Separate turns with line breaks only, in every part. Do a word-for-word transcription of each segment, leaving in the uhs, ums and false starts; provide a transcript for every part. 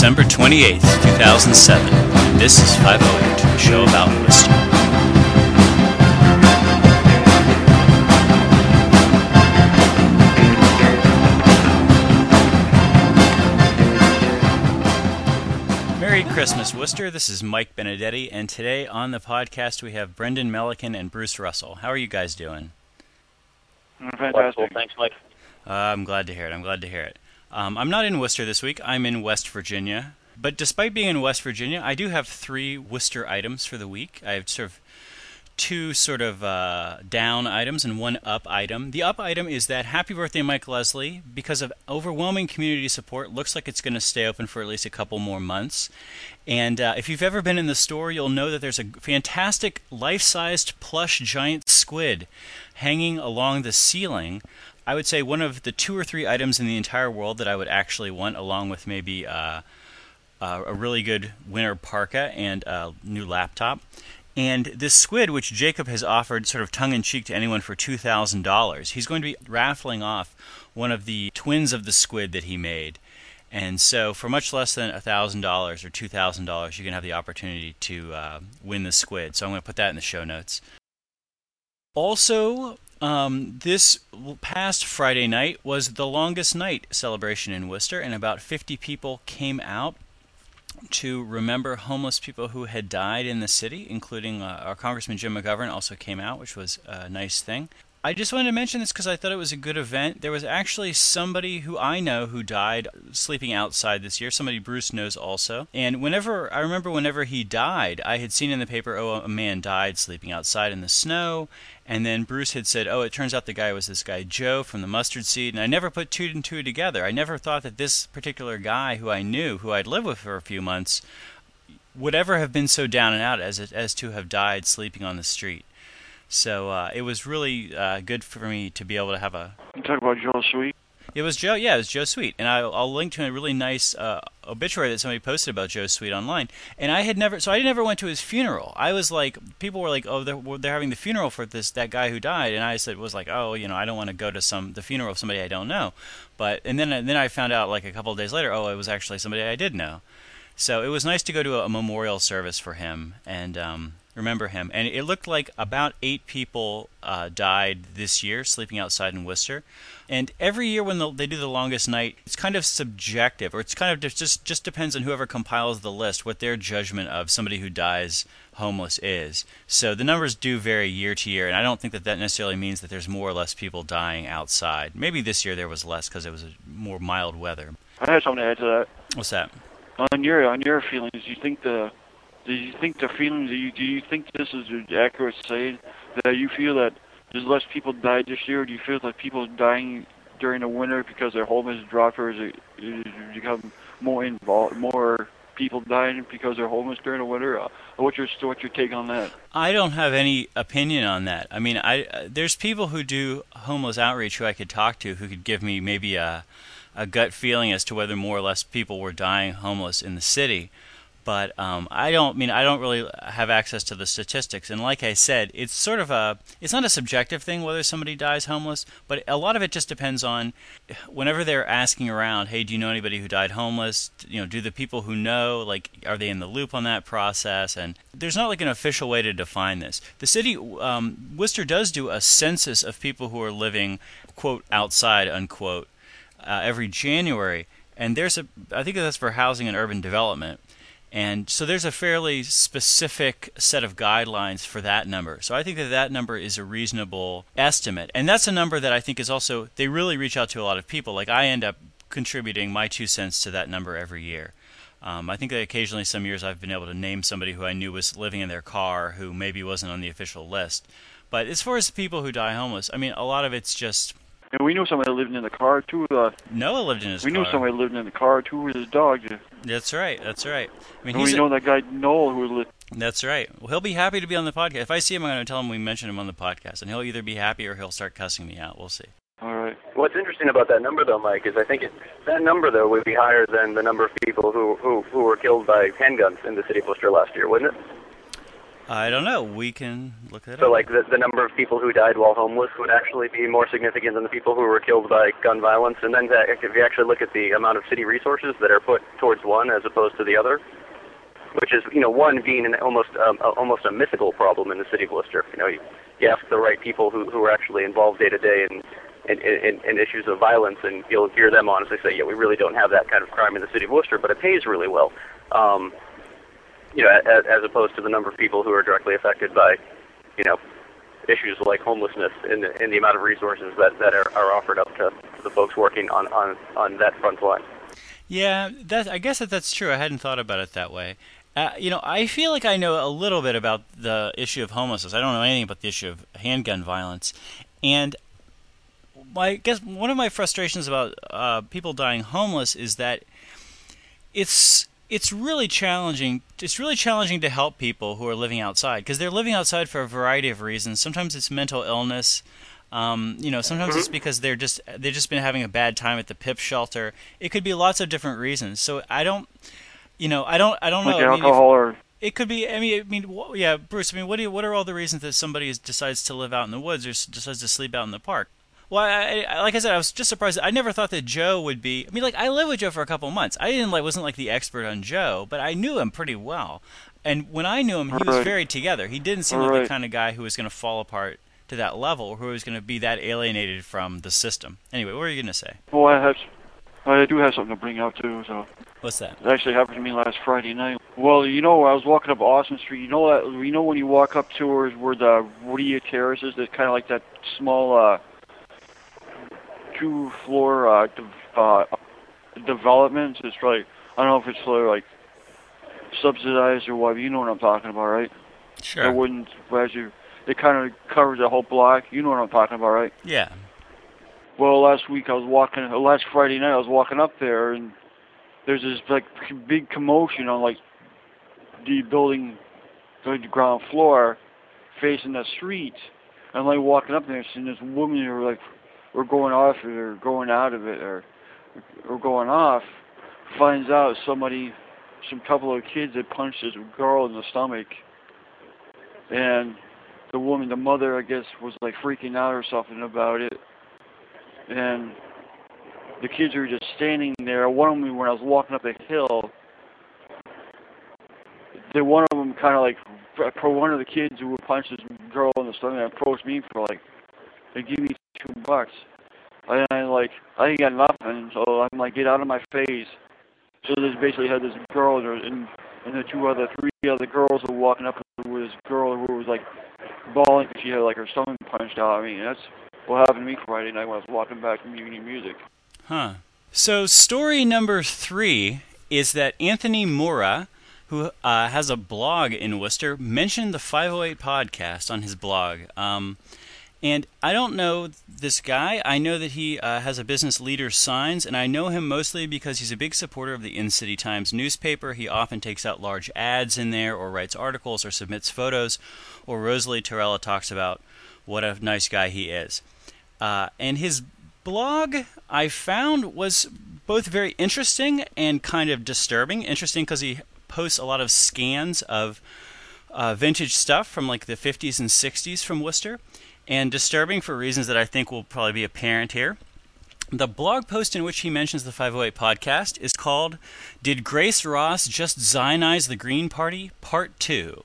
December twenty-eighth, two thousand seven, and this is five oh eight, a show about Worcester. Merry Christmas, Worcester. This is Mike Benedetti, and today on the podcast we have Brendan Melican and Bruce Russell. How are you guys doing?
Fantastic. Wonderful. Thanks, Mike.
Uh, I'm glad to hear it. I'm glad to hear it. Um, I'm not in Worcester this week. I'm in West Virginia. But despite being in West Virginia, I do have three Worcester items for the week. I have sort of two sort of uh, down items and one up item. The up item is that Happy Birthday Mike Leslie, because of overwhelming community support, looks like it's going to stay open for at least a couple more months. And uh, if you've ever been in the store, you'll know that there's a fantastic life-sized plush giant squid hanging along the ceiling. I would say one of the two or three items in the entire world that I would actually want, along with maybe uh, uh, a really good winter parka and a new laptop. And this squid, which Jacob has offered sort of tongue-in-cheek to anyone for two thousand dollars, he's going to be raffling off one of the twins of the squid that he made. And so for much less than one thousand dollars or two thousand dollars, you can have the opportunity to uh, win the squid. So I'm going to put that in the show notes. Also, um, this past Friday night was the longest night celebration in Worcester, and about fifty people came out to remember homeless people who had died in the city, including uh, our Congressman Jim McGovern also came out, which was a nice thing. I just wanted to mention this because I thought it was a good event. There was actually somebody who I know who died sleeping outside this year. Somebody Bruce knows also. And whenever, I remember whenever he died, I had seen in the paper, oh, a man died sleeping outside in the snow. And then Bruce had said, oh, it turns out the guy was this guy Joe from the Mustard Seed. And I never put two and two together. I never thought that this particular guy who I knew, who I'd lived with for a few months, would ever have been so down and out as, as to have died sleeping on the street. So uh, it was really uh, good for me to be able to have a...
You talk about Joe Sweet?
It was Joe, yeah, it was Joe Sweet. And I'll, I'll link to a really nice uh, obituary that somebody posted about Joe Sweet online. And I had never... So I never went to his funeral. I was like... People were like, oh, they're, they're having the funeral for this that guy who died. And I said, was like, oh, you know, I don't want to go to some the funeral of somebody I don't know. But And then, and then I found out like a couple of days later, oh, it was actually somebody I did know. So it was nice to go to a, a memorial service for him. And... Um, remember him. And it looked like about eight people uh, died this year sleeping outside in Worcester. And every year when the, they do the longest night, it's kind of subjective, or it's kind of just just depends on whoever compiles the list, what their judgment of somebody who dies homeless is. So the numbers do vary year to year, and I don't think that that necessarily means that there's more or less people dying outside. Maybe this year there was less because it was a more mild weather.
I had something to add to that.
What's that?
On your on your feelings, do you think the Do you think the feelings? Do you, do you think this is accurate to say that you feel that there's less people died this year? Or do you feel that people dying during the winter because their home is dropped, or is it, is it become more involved, more people dying because they're homeless during the winter? Uh, what's your what's your take on that?
I don't have any opinion on that. I mean, I uh, there's people who do homeless outreach who I could talk to who could give me maybe a a gut feeling as to whether more or less people were dying homeless in the city. But um, I don't I mean I don't really have access to the statistics, and like I said, it's sort of a it's not a subjective thing whether somebody dies homeless, but a lot of it just depends on whenever they're asking around, hey, do you know anybody who died homeless? You know, do the people who know, like, are they in the loop on that process? And there's not like an official way to define this. The city, um, Worcester does do a census of people who are living, quote, outside, unquote, uh, every January, and there's a I think that's for housing and urban development. And so there's a fairly specific set of guidelines for that number. So I think that that number is a reasonable estimate. And that's a number that I think is also, they really reach out to a lot of people. Like I end up contributing my two cents to that number every year. Um, I think that occasionally some years I've been able to name somebody who I knew was living in their car who maybe wasn't on the official list. But as far as the people who die homeless, I mean, a lot of it's just...
And we knew somebody living in the car, too. Uh,
Noah lived in his
we
car.
We knew somebody living in the car, too, with his dog.
That's right, that's right. I mean,
and
he's
we
a,
know that guy Noel who lived.
That's right. Well, he'll be happy to be on the podcast. If I see him, I'm going to tell him we mentioned him on the podcast, and he'll either be happy or he'll start cussing me out. We'll see.
All right.
What's interesting about that number, though, Mike, is I think it, that number, though, would be higher than the number of people who, who, who were killed by handguns in the city of Worcester last year, wouldn't it?
I don't know. We can look at it
So,
up.
like, the, the number of people who died while homeless would actually be more significant than the people who were killed by gun violence. And then that, if you actually look at the amount of city resources that are put towards one as opposed to the other, which is, you know, one being an almost um, a, almost a mythical problem in the city of Worcester. You know, you, you ask the right people who, who are actually involved day to day in in, in in issues of violence, and you'll hear them honestly say, yeah, we really don't have that kind of crime in the city of Worcester, but it pays really well. Um, you know, as, as opposed to the number of people who are directly affected by, you know, issues like homelessness and the, and the amount of resources that, that are, are offered up to, to the folks working on, on, on that front line.
Yeah, that I guess that that's true. I hadn't thought about it that way. Uh, you know, I feel like I know a little bit about the issue of homelessness. I don't know anything about the issue of handgun violence. And I guess one of my frustrations about uh, people dying homeless is that it's it's really challenging. It's really challenging to help people who are living outside, because they're living outside for a variety of reasons. Sometimes it's mental illness. Um, you know, sometimes it's because they're just they've just been having a bad time at the P I P shelter. It could be lots of different reasons. So I don't, you know, I don't I don't
Like
know. I mean,
alcohol
if,
or...
it could be. I mean, I mean, wh- yeah, Bruce. I mean, what do you, what are all the reasons that somebody is, decides to live out in the woods or s- decides to sleep out in the park? Well, I, I, like I said, I was just surprised. I never thought that Joe would be. I mean, like I lived with Joe for a couple of months. I didn't like wasn't like the expert on Joe, but I knew him pretty well. And when I knew him, he was
Right.
very together. He didn't seem like
Right.
the kind of guy who was going to fall apart to that level, or who was going to be that alienated from the system. Anyway, what were you going to say?
Well, I have, I do have something to bring up too. So
What's that?
it actually happened to me last Friday night. Well, you know, I was walking up Austin Street. You know that, you know when you walk up to where, where the Woodea Terrace is, there's kind of like that small uh, two-floor uh, de- uh, development. It's like, I don't know if it's for like subsidized or what. But you know what I'm talking about, right?
Sure.
I wouldn't, as you, it kind of covers the whole block. You know what I'm talking about, right?
Yeah.
Well, last week I was walking, uh, last Friday night I was walking up there, and there's this like big commotion on like the building, the ground floor, facing the street. And like walking up there, and this woman who were like, we're going off it or going out of it or or going off, finds out somebody, some couple of kids had punched this girl in the stomach, and the woman, the mother, I guess, was like freaking out or something about it. And the kids were just standing there. One of them, when I was walking up the hill, the one of them kind of like, for one of the kids who punched this girl in the stomach, approached me for like, they give me two bucks. And I like, I ain't got nothing, so I'm like, get out of my face. So they basically had this girl and and the two other, three other girls were walking up with this girl who was like bawling because she had like her stomach punched out. I mean, that's what happened to me Friday night when I was walking back from Union Music.
Huh. So story number three is that Anthony Mura, who uh, has a blog in Worcester, mentioned the five oh eight podcast on his blog. Um, and I don't know this guy. I know that he uh, has a business leader signs, and I know him mostly because he's a big supporter of the In-City Times newspaper. He often takes out large ads in there, or writes articles, or submits photos, or Rosalie Torella talks about what a nice guy he is. Uh, and his blog, I found, was both very interesting and kind of disturbing. Interesting because he posts a lot of scans of uh, vintage stuff from like the fifties and sixties from Worcester, and disturbing for reasons that I think will probably be apparent here. The blog post in which he mentions the five oh eight podcast is called "Did Grace Ross Just Zionize the Green Party? Part two."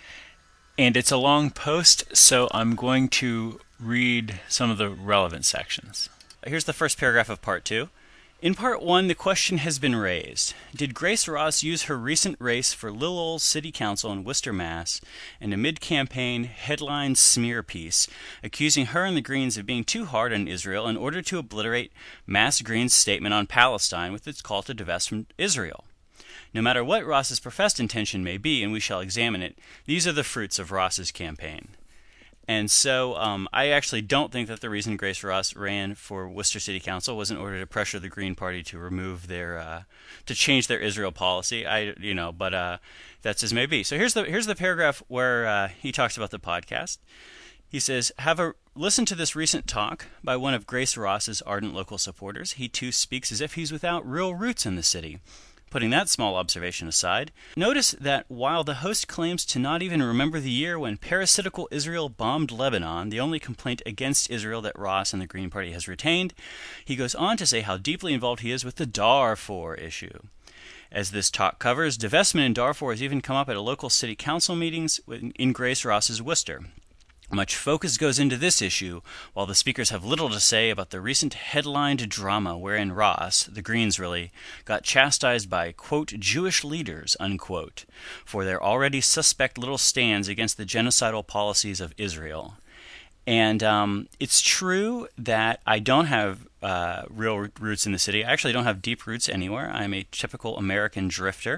And it's a long post, so I'm going to read some of the relevant sections. Here's the first paragraph of Part two. In Part one, the question has been raised. Did Grace Ross use her recent race for Little Old City Council in Worcester, Mass. in a mid-campaign headline smear piece accusing her and the Greens of being too hard on Israel in order to obliterate Mass Green's statement on Palestine with its call to divest from Israel? No matter what Ross's professed intention may be, and we shall examine it, these are the fruits of Ross's campaign. And so um, I actually don't think that the reason Grace Ross ran for Worcester City Council was in order to pressure the Green Party to remove their, uh, to change their Israel policy. I, you know, but uh, that's as may be. So here's the here's the paragraph where uh, he talks about the podcast. He says, "Have a listen to this recent talk by one of Grace Ross's ardent local supporters. He too speaks as if he's without real roots in the city. putting that small observation aside, notice that while the host claims to not even remember the year when parasitical Israel bombed Lebanon, the only complaint against Israel that Ross and the Green Party has retained, he goes on to say how deeply involved he is with the Darfur issue. As this talk covers, divestment in Darfur has even come up at a local city council meetings in Grace Ross's Worcester. Much focus goes into this issue, while the speakers have little to say about the recent headlined drama wherein Ross, the Greens really, got chastised by, quote, Jewish leaders, unquote, for their already suspect little stands against the genocidal policies of Israel. And um, it's true that I don't have uh, real roots in the city. I actually don't have deep roots anywhere. I'm a typical American drifter.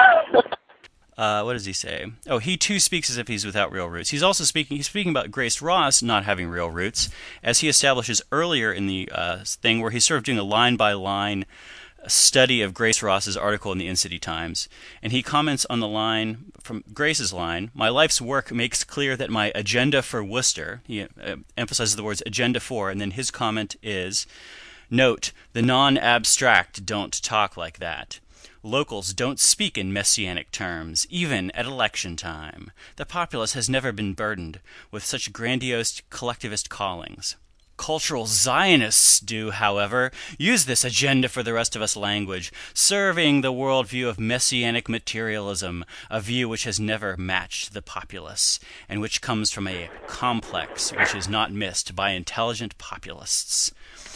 Uh, what does he say? Oh, he too speaks as if he's without real roots. He's also speaking. He's speaking about Grace Ross not having real roots, as he establishes earlier in the uh, thing, where he's sort of doing a line by line study of Grace Ross's article in the In-City Times, and he comments on the line from Grace's line: "My life's work makes clear that my agenda for Worcester." He uh, emphasizes the words "agenda for," and then his comment is, "Note: the non-abstract don't talk like that. Locals don't speak in messianic terms, even at election time. The populace has never been burdened with such grandiose collectivist callings. Cultural Zionists do, however, use this agenda for the rest of us language, serving the worldview of messianic materialism, a view which has never matched the populace, and which comes from a complex which is not missed by intelligent populists."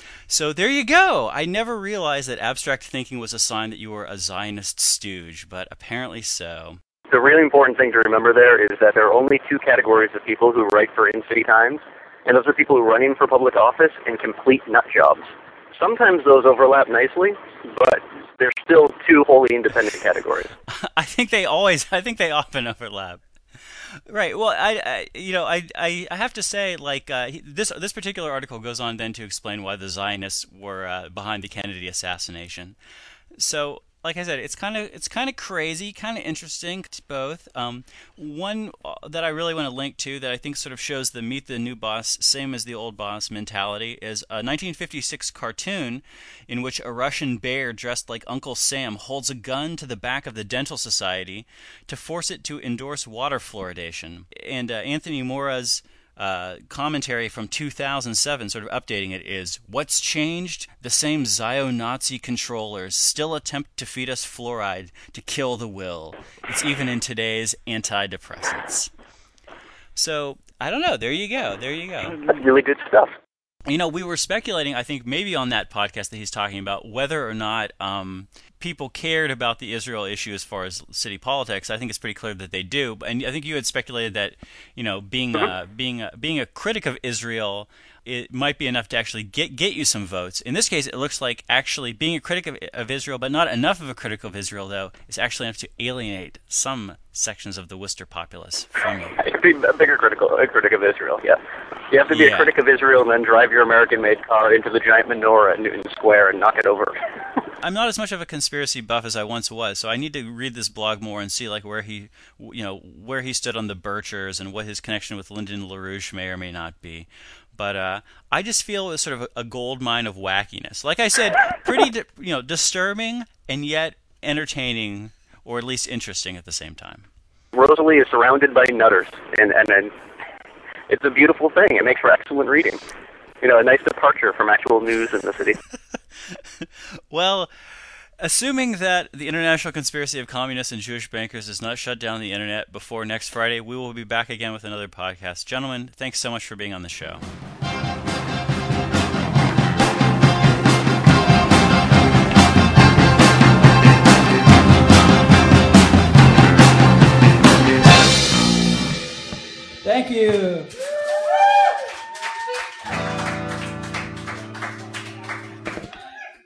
So there you go. I never realized that abstract thinking was a sign that you were a Zionist stooge, but apparently so.
The really important thing to remember there is that there are only two categories of people who write for In-City Times, and those are people who are running for public office and complete nut jobs. Sometimes those overlap nicely, but they're still two wholly independent categories.
I think they always, I think they often overlap. Right. Well, I, I you know, I, I, I have to say, like, uh, this this particular article goes on then to explain why the Zionists were uh, behind the Kennedy assassination. So, like I said, it's kind of it's kind of crazy, kind of interesting, both. Um, one that I really want to link to that I think sort of shows the meet the new boss, same as the old boss mentality, is a nineteen fifty-six cartoon in which a Russian bear dressed like Uncle Sam holds a gun to the back of the Dental Society to force it to endorse water fluoridation. And uh, Anthony Mora's Uh, commentary from two thousand seven, sort of updating it, is, "What's changed? The same Zio-Nazi controllers still attempt to feed us fluoride to kill the will. It's even in today's antidepressants." So, I don't know. There you go. There you go.
That's really good stuff.
You know, we were speculating, I think, maybe on that podcast that he's talking about, whether or not um, people cared about the Israel issue as far as city politics. I think it's pretty clear that they do. And I think you had speculated that, you know, being uh, being a, being a critic of Israel, it might be enough to actually get get you some votes. In this case, it looks like actually being a critic of, of Israel, but not enough of a critic of Israel, though, is actually enough to alienate some sections of the Worcester populace from you.
You could be a bigger critical, a critic of Israel, yeah. You have to be
yeah.
a critic of Israel and then drive your American-made car into the giant menorah at Newton Square and knock it over.
I'm not as much of a conspiracy buff as I once was, so I need to read this blog more and see like where he, you know, where he stood on the Birchers and what his connection with Lyndon LaRouche may or may not be. But uh, I just feel it was sort of a, a gold mine of wackiness. Like I said, pretty, di- you know, disturbing and yet entertaining, or at least interesting at the same time.
Rosalie is surrounded by nutters, and and and it's a beautiful thing. It makes for excellent reading. You know, a nice departure from actual news in the city.
Well, assuming that the international conspiracy of communists and Jewish bankers does not shut down the internet before next Friday, we will be back again with another podcast. Gentlemen, thanks so much for being on the show.
Thank you.